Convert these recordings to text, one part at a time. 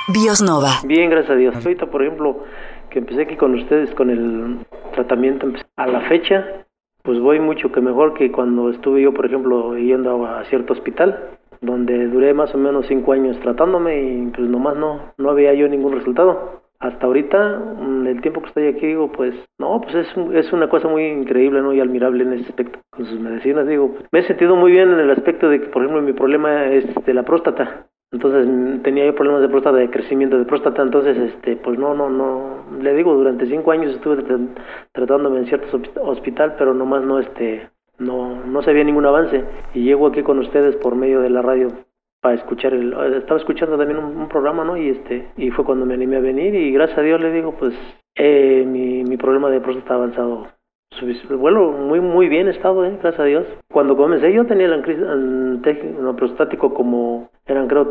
Biosnova. Bien, gracias a Dios. Ahorita, por ejemplo, que empecé aquí con ustedes con el tratamiento, a la fecha, pues voy mucho que mejor que cuando estuve yo, por ejemplo, yendo a cierto hospital, donde duré más o menos 5 años tratándome y pues nomás no había yo ningún resultado. Hasta ahorita, el tiempo que estoy aquí, digo, pues, no, pues es una cosa muy increíble, ¿no? Y admirable en ese aspecto. Con sus medicinas, digo, me he sentido muy bien en el aspecto de que, por ejemplo, mi problema es de la próstata. Entonces, tenía yo problemas de próstata, de crecimiento de próstata, entonces, pues no, le digo, durante 5 años estuve tratándome en cierto hospital, pero nomás no se veía ningún avance. Y llego aquí con ustedes por medio de la radio para escuchar estaba escuchando también un programa, ¿no? Y fue cuando me animé a venir y gracias a Dios le digo, pues mi problema de próstata ha avanzado. Bueno, muy bien he estado, gracias a Dios. Cuando comencé yo tenía el antígeno prostático como eran creo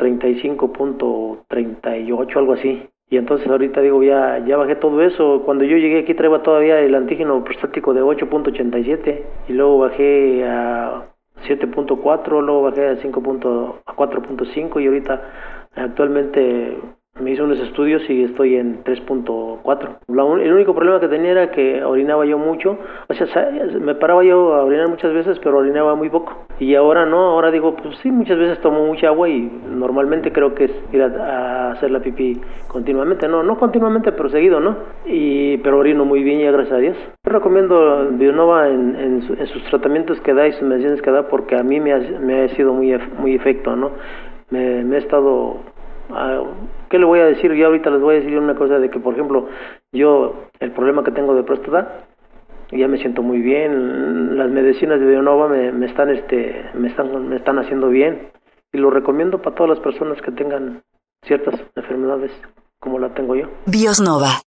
35.38, algo así. Y entonces ahorita digo, ya bajé todo eso. Cuando yo llegué aquí traía todavía el antígeno prostático de 8.87 y luego bajé a 7.4, luego bajé a 4.5 y ahorita actualmente me hice unos estudios y estoy en 3.4. El único problema que tenía era que orinaba yo mucho, o sea, me paraba yo a orinar muchas veces, pero orinaba muy poco. Y ahora no, ahora digo, pues sí, muchas veces tomo mucha agua y normalmente creo que es ir a hacer la pipí continuamente, no continuamente, pero seguido, ¿no? Pero orino muy bien, ya gracias a Dios. Yo recomiendo Bionova en sus tratamientos que da y sus medicinas que da porque a mí me ha sido muy efecto, ¿no? Me he estado... ¿Qué le voy a decir? Yo ahorita les voy a decir una cosa de que, por ejemplo, el problema que tengo de próstata, ya me siento muy bien. Las medicinas de Bionova me están haciendo bien y lo recomiendo para todas las personas que tengan ciertas enfermedades como la tengo yo. Biosnova.